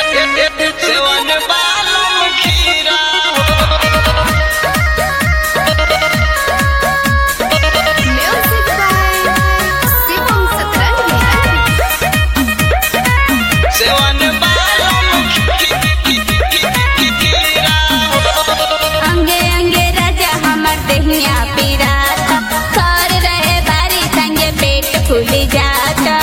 सेवन बालम खीरा Music by Shivam Satrangi. सेवन बालम खीरा अंगे अंगे राजा हमर देहिया पीराता कर रहे बारी संगे पेट फूल जाता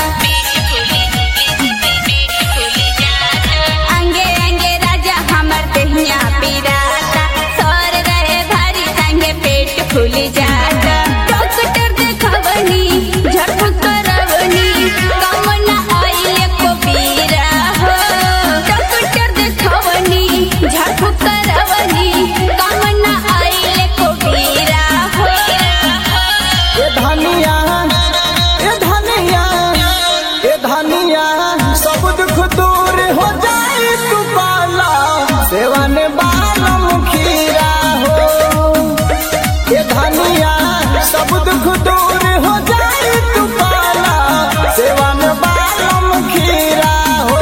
अंगे अंगे राजा हमर देहिया पीराता कर रहे भारी संगे पेट फूल जाता डॉक्टर देखवनी झटक करवनी कम ना आइले को पीरा हो डॉक्टर देखवनी झटक करवनी कम ना आइले को पीरा हो ए धनिया ए धनिया ए धनिया सब दुख दूर हो जाए तू पाला सेवन बालम खीरा हो ए धनिया सब दुख दूर हो जाए तू पाला सेवन बालम खीरा हो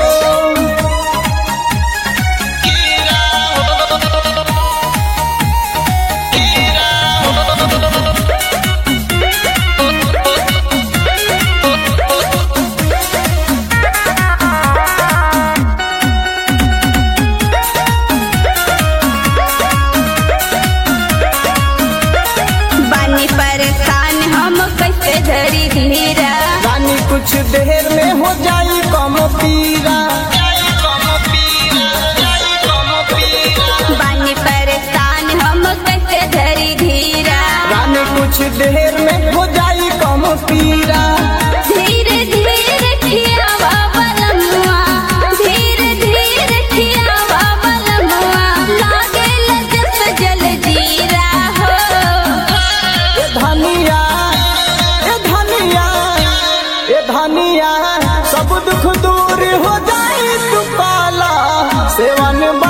बानी परेशान हम कैसे धरी धीरा रानी कुछ देर में हो जाई कम पीरा बानी परेशान हम कैसे धरी धीरा रानी कुछ देर में हो जाई कम पीरा धीरे धीरे खियावा बलमुआ धीरे धीरे खियावा बलमुआ लागे लजत जल जीरा हो ए धनिया ए धनिया ए धनिया सब दुख दूर हो जाए तू पाला सेवन